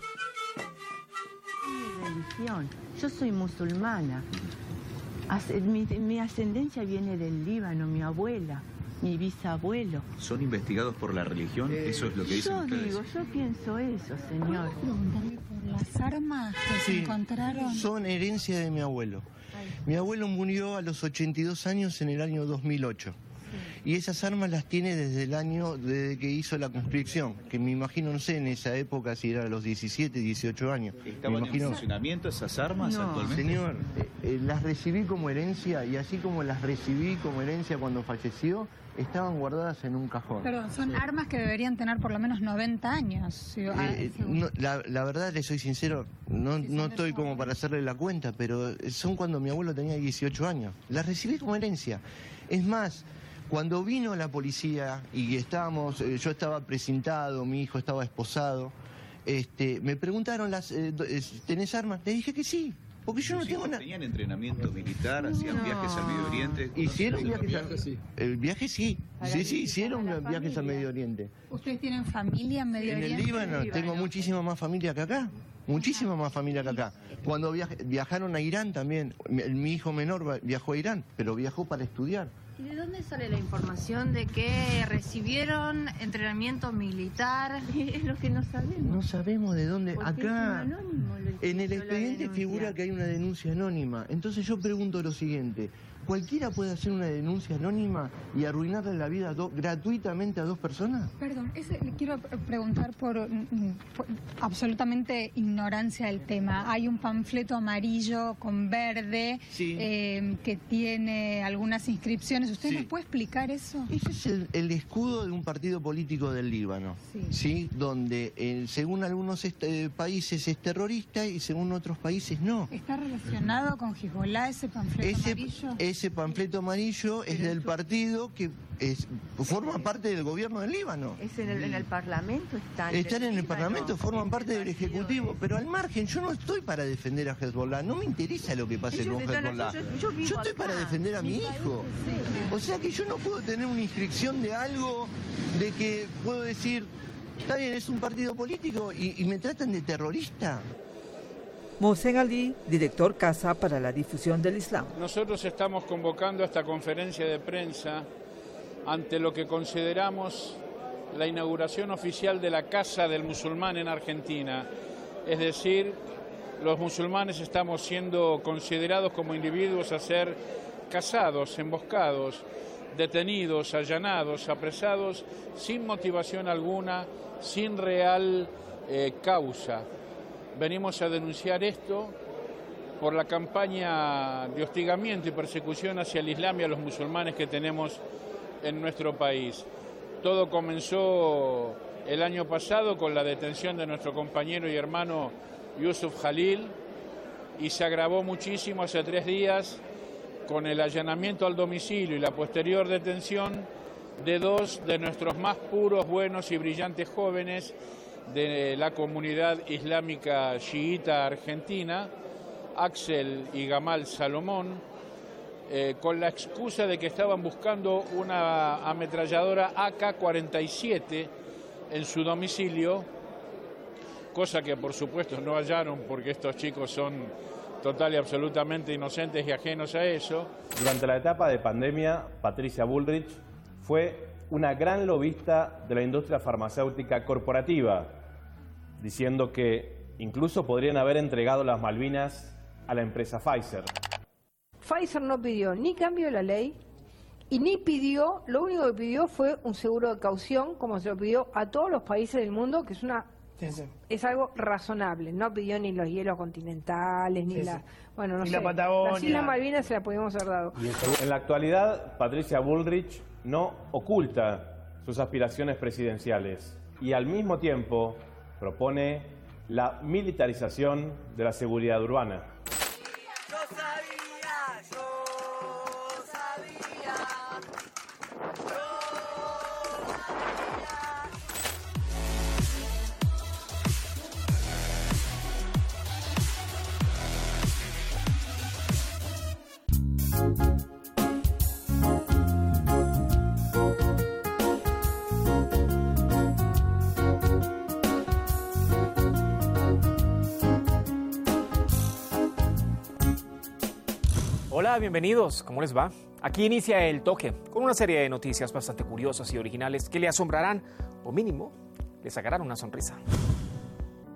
Religión. Yo soy musulmana. Mi, mi ascendencia viene del Líbano, mi abuela, mi bisabuelo.
¿Son investigados por la religión? Eh, ¿Eso es lo que dicen
yo
ustedes?
Yo digo, yo pienso eso, señor.
¿Por las armas que sí, se encontraron?
Son herencia de mi abuelo. Mi abuelo murió a los ochenta y dos años en el año dos mil ocho. Sí. y esas armas las tiene desde el año desde que hizo la conscripción, que me imagino, no sé, en esa época si era a los diecisiete, dieciocho años.
¿Estaban en funcionamiento esas armas
no,
actualmente?
Señor, eh, eh, las recibí como herencia y así como las recibí como herencia cuando falleció, estaban guardadas en un cajón.
Perdón, son sí. armas que deberían tener por lo menos noventa años. Si,
eh, no, la, la verdad, le soy sincero, no, sí, no estoy como para hacerle la cuenta, pero son cuando mi abuelo tenía dieciocho años. Las recibí como herencia. Es más, cuando vino la policía y estábamos, eh, yo estaba presentado, mi hijo estaba esposado, este, me preguntaron, las, eh, ¿tenés armas? Le dije que sí. Porque yo no tengo nada.
¿Tenían entrenamiento militar? ¿Hacían no. viajes al Medio Oriente?
¿Hicieron viajes al Medio Oriente? El viaje sí. Sí, sí, hicieron viajes al Medio Oriente.
¿Ustedes tienen familia en Medio Oriente?
En el Líbano tengo muchísima más familia que acá. Muchísima más familia que acá. Cuando viaj viajaron a Irán también, mi, mi hijo menor viajó a Irán, pero viajó para estudiar.
¿Y de dónde sale la información de que recibieron entrenamiento militar?
Es lo que no sabemos.
No sabemos de dónde. Acá, anónimo, en el expediente figura que hay una denuncia anónima. Entonces yo pregunto lo siguiente. ¿Cualquiera puede hacer una denuncia anónima y arruinarle la vida do, gratuitamente a dos personas?
Perdón, ese, le quiero preguntar por, por absolutamente ignorancia del tema. Hay un panfleto amarillo con verde sí. eh, que tiene algunas inscripciones. ¿Usted sí. nos puede explicar eso?
Ese es el, el escudo de un partido político del Líbano, sí, ¿sí? Donde eh, según algunos este, países es terrorista y según otros países no.
¿Está relacionado con Hezbollah ese panfleto
ese,
amarillo?
Ese panfleto amarillo es del partido que es, forma parte del gobierno del Líbano.
¿Es en el, en el Parlamento? ¿Están,
Están en el Parlamento, forman parte del Ejecutivo, pero al margen, yo no estoy para defender a Hezbollah, no me interesa lo que pase con Hezbollah. Yo, yo, yo estoy para defender a mi hijo. O sea que yo no puedo tener una inscripción de algo, de que puedo decir, está bien, es un partido político y, y me tratan de terrorista.
Mohsen Ali, director Casa para la Difusión del Islam.
Nosotros estamos convocando a esta conferencia de prensa ante lo que consideramos la inauguración oficial de la Casa del Musulmán en Argentina. Es decir, los musulmanes estamos siendo considerados como individuos a ser cazados, emboscados, detenidos, allanados, apresados, sin motivación alguna, sin real eh, causa. Venimos a denunciar esto por la campaña de hostigamiento y persecución hacia el Islam y a los musulmanes que tenemos en nuestro país. Todo comenzó el año pasado con la detención de nuestro compañero y hermano Yusuf Jalil y se agravó muchísimo hace tres días con el allanamiento al domicilio y la posterior detención de dos de nuestros más puros, buenos y brillantes jóvenes de la comunidad islámica chiita argentina, Axel y Gamal Salomón, eh, con la excusa de que estaban buscando una ametralladora A K cuarenta y siete en su domicilio, cosa que por supuesto no hallaron porque estos chicos son total y absolutamente inocentes y ajenos a eso.
Durante la etapa de pandemia, Patricia Bullrich fue una gran lobista de la industria farmacéutica corporativa, diciendo que incluso podrían haber entregado las Malvinas a la empresa Pfizer.
Pfizer no pidió ni cambio de la ley y ni pidió, lo único que pidió fue un seguro de caución, como se lo pidió a todos los países del mundo, que es una sí, sí. es algo razonable. No pidió ni los hielos continentales, ni sí, la... Sí. Bueno, no sé, la Patagonia. Las Islas Malvinas se las podíamos haber dado.
En la actualidad, Patricia Bullrich no oculta sus aspiraciones presidenciales y al mismo tiempo propone la militarización de la seguridad urbana.
Yo sabía, yo sabía, yo sabía.
Hola, bienvenidos. ¿Cómo les va? Aquí inicia El Toque, con una serie de noticias bastante curiosas y originales que le asombrarán, o mínimo, le sacarán una sonrisa.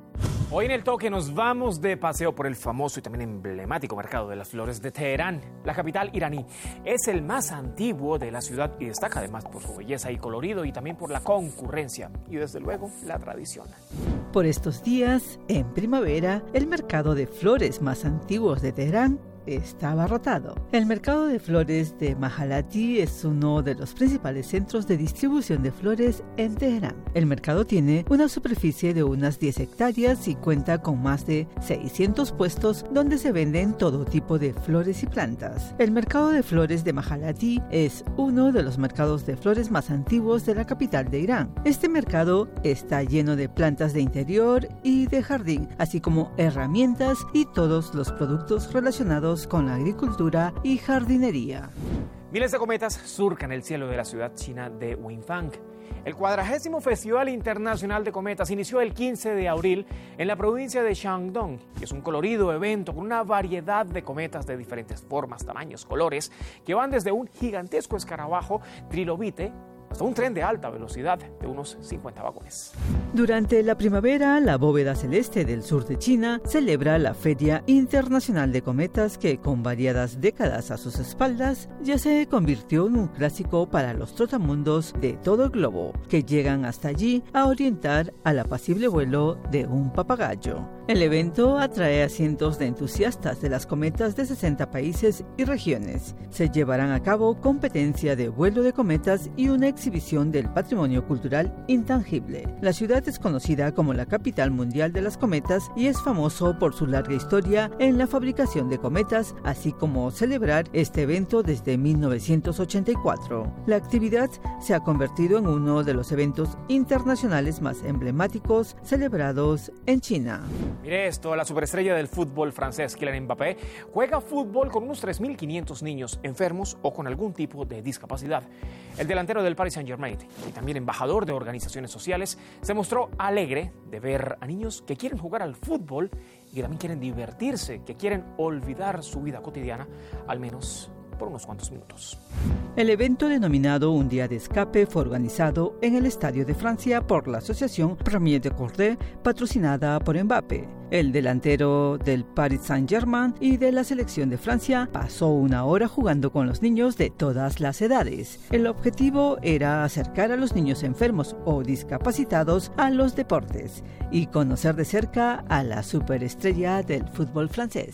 Hoy en El Toque nos vamos de paseo por el famoso y también emblemático mercado de las flores de Teherán. La capital iraní es el más antiguo de la ciudad y destaca además por su belleza y colorido y también por la concurrencia y desde luego la tradición.
Por estos días, en primavera, el mercado de flores más antiguos de Teherán está abarrotado. El mercado de flores de Mahalati es uno de los principales centros de distribución de flores en Teherán. El mercado tiene una superficie de unas diez hectáreas y cuenta con más de seiscientos puestos donde se venden todo tipo de flores y plantas. El mercado de flores de Mahalati es uno de los mercados de flores más antiguos de la capital de Irán. Este mercado está lleno de plantas de interior y de jardín, así como herramientas y todos los productos relacionados con la agricultura y jardinería.
Miles de cometas surcan el cielo de la ciudad china de Winfang. El cuadragésimo Festival Internacional de Cometas inició el quince de abril en la provincia de Shandong y es un colorido evento con una variedad de cometas de diferentes formas, tamaños, colores, que van desde un gigantesco escarabajo trilobite hasta un tren de alta velocidad de unos cincuenta vagones.
Durante la primavera, la bóveda celeste del sur de China celebra la Feria Internacional de Cometas que, con variadas décadas a sus espaldas, ya se convirtió en un clásico para los trotamundos de todo el globo, que llegan hasta allí a orientar al apacible vuelo de un papagayo. El evento atrae a cientos de entusiastas de las cometas de sesenta países y regiones. Se llevarán a cabo competencia de vuelo de cometas y una exhibición del patrimonio cultural intangible. La ciudad es conocida como la capital mundial de las cometas y es famoso por su larga historia en la fabricación de cometas, así como celebrar este evento desde mil novecientos ochenta y cuatro. La actividad se ha convertido en uno de los eventos internacionales más emblemáticos celebrados en China.
Mire esto, la superestrella del fútbol francés, Kylian Mbappé, juega fútbol con unos tres mil quinientos niños enfermos o con algún tipo de discapacidad. El delantero del Paris Saint-Germain y también embajador de organizaciones sociales se mostró alegre de ver a niños que quieren jugar al fútbol y que también quieren divertirse, que quieren olvidar su vida cotidiana, al menos por unos cuantos minutos.
El evento denominado Un Día de Escape fue organizado en el Estadio de Francia por la asociación Premier de Cordée, patrocinada por Mbappé. El delantero del Paris Saint-Germain y de la selección de Francia pasó una hora jugando con los niños de todas las edades. El objetivo era acercar a los niños enfermos o discapacitados a los deportes y conocer de cerca a la superestrella del fútbol francés.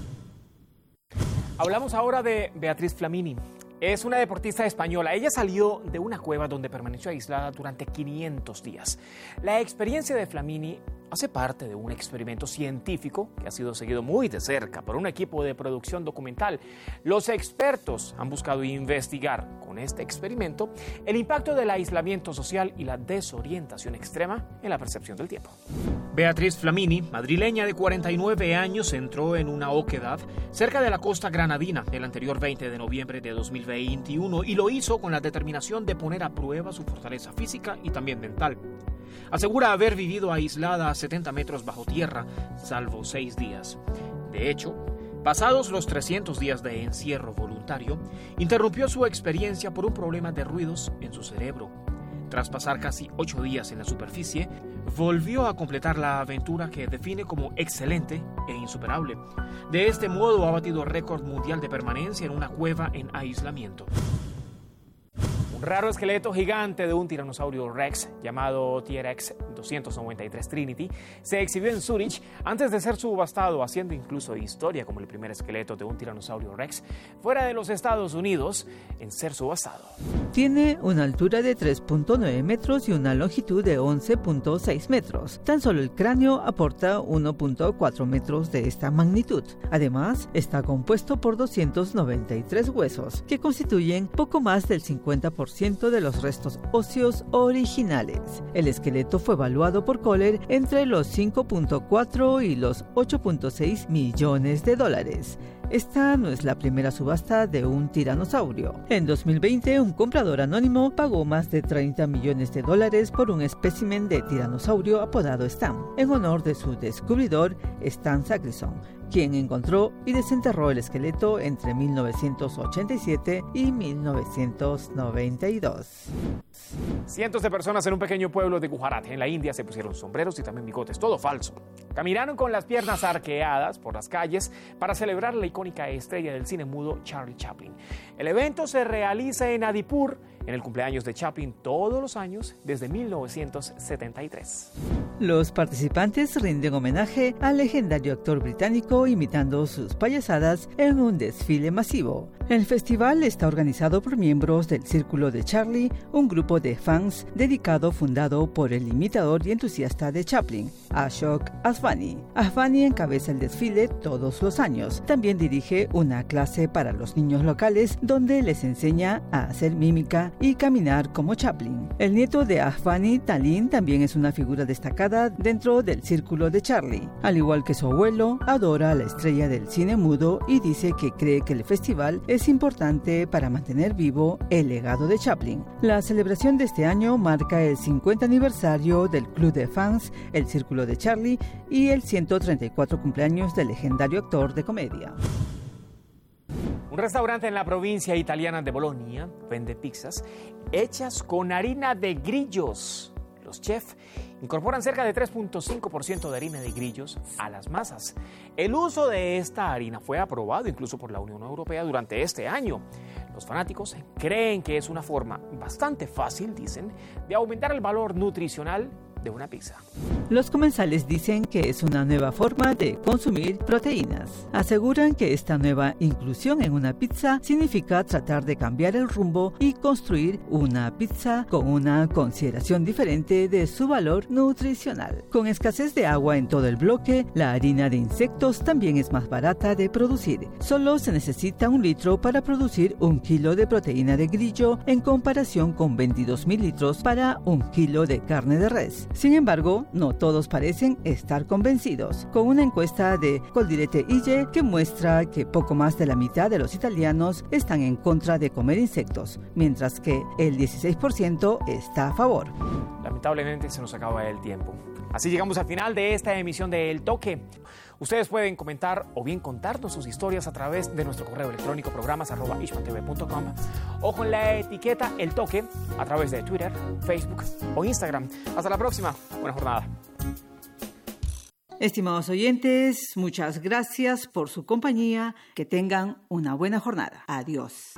Hablamos ahora de Beatriz Flamini. Es una deportista española. Ella salió de una cueva donde permaneció aislada durante quinientos días. La experiencia de Flamini hace parte de un experimento científico que ha sido seguido muy de cerca por un equipo de producción documental. Los expertos han buscado investigar con este experimento el impacto del aislamiento social y la desorientación extrema en la percepción del tiempo. Beatriz Flamini, madrileña de cuarenta y nueve años, entró en una oquedad cerca de la costa granadina el anterior veinte de noviembre de dos mil veintiuno y lo hizo con la determinación de poner a prueba su fortaleza física y también mental. Asegura haber vivido aislada a setenta metros bajo tierra, salvo seis días. De hecho, pasados los trescientos días de encierro voluntario, interrumpió su experiencia por un problema de ruidos en su cerebro. Tras pasar casi ocho días en la superficie, volvió a completar la aventura que define como excelente e insuperable. De este modo ha batido récord mundial de permanencia en una cueva en aislamiento. Un raro esqueleto gigante de un tiranosaurio Rex llamado T Rex doscientos noventa y tres Trinity se exhibió en Zúrich antes de ser subastado, haciendo incluso historia como el primer esqueleto de un tiranosaurio Rex fuera de los Estados Unidos en ser subastado.
Tiene una altura de tres punto nueve metros y una longitud de once punto seis metros. Tan solo el cráneo aporta uno punto cuatro metros de esta magnitud. Además, está compuesto por doscientos noventa y tres huesos, que constituyen poco más del cincuenta por ciento de los restos óseos originales. El esqueleto fue evaluado por Kohler entre los cinco punto cuatro y los ocho punto seis millones de dólares. esta no es la primera subasta de un tiranosaurio. En dos mil veinte, un comprador anónimo pagó más de treinta millones de dólares por un espécimen de tiranosaurio apodado Stan, en honor de su descubridor Stan Sacrison, quien encontró y desenterró el esqueleto entre mil novecientos ochenta y siete y mil novecientos noventa y dos.
Cientos de personas en un pequeño pueblo de Gujarat, en la India, se pusieron sombreros y también bigotes, todo falso. Caminaron con las piernas arqueadas por las calles para celebrar la icónica estrella del cine mudo Charlie Chaplin. El evento se realiza en Adipur, en el cumpleaños de Chaplin, todos los años desde mil novecientos setenta y tres.
Los participantes rinden homenaje al legendario actor británico imitando sus payasadas en un desfile masivo. El festival está organizado por miembros del Círculo de Charlie, un grupo de fans dedicado fundado por el imitador y entusiasta de Chaplin, Ashok Aswani. Aswani encabeza el desfile todos los años. También dirige una clase para los niños locales donde les enseña a hacer mímica y caminar como Chaplin. El nieto de Aswani, Talin, también es una figura destacada dentro del Círculo de Charlie. Al igual que su abuelo, adora a la estrella del cine mudo y dice que cree que el festival es importante para mantener vivo el legado de Chaplin. La celebración de este año marca el cincuenta aniversario del club de fans, el Círculo de Charlie, y el ciento treinta y cuatro cumpleaños del legendario actor de comedia.
Un restaurante en la provincia italiana de Bolonia vende pizzas hechas con harina de grillos. Los chefs incorporan cerca de tres punto cinco por ciento de harina de grillos a las masas. El uso de esta harina fue aprobado incluso por la Unión Europea durante este año. Los fanáticos creen que es una forma bastante fácil, dicen, de aumentar el valor nutricional de una pizza.
Los comensales dicen que es una nueva forma de consumir proteínas. Aseguran que esta nueva inclusión en una pizza significa tratar de cambiar el rumbo y construir una pizza con una consideración diferente de su valor nutricional. Con escasez de agua en todo el bloque, la harina de insectos también es más barata de producir. Solo se necesita un litro para producir un kilo de proteína de grillo en comparación con veintidós mil litros para un kilo de carne de res. Sin embargo, no todos parecen estar convencidos, con una encuesta de Coldirete Ille que muestra que poco más de la mitad de los italianos están en contra de comer insectos, mientras que el dieciséis por ciento está a favor.
Lamentablemente se nos acaba el tiempo. Así llegamos al final de esta emisión de El Toque. Ustedes pueden comentar o bien contarnos sus historias a través de nuestro correo electrónico programas arroba ishmantv punto com o con la etiqueta El Toque a través de Twitter, Facebook o Instagram. Hasta la próxima. Buena jornada.
Estimados oyentes, muchas gracias por su compañía. Que tengan una buena jornada. Adiós.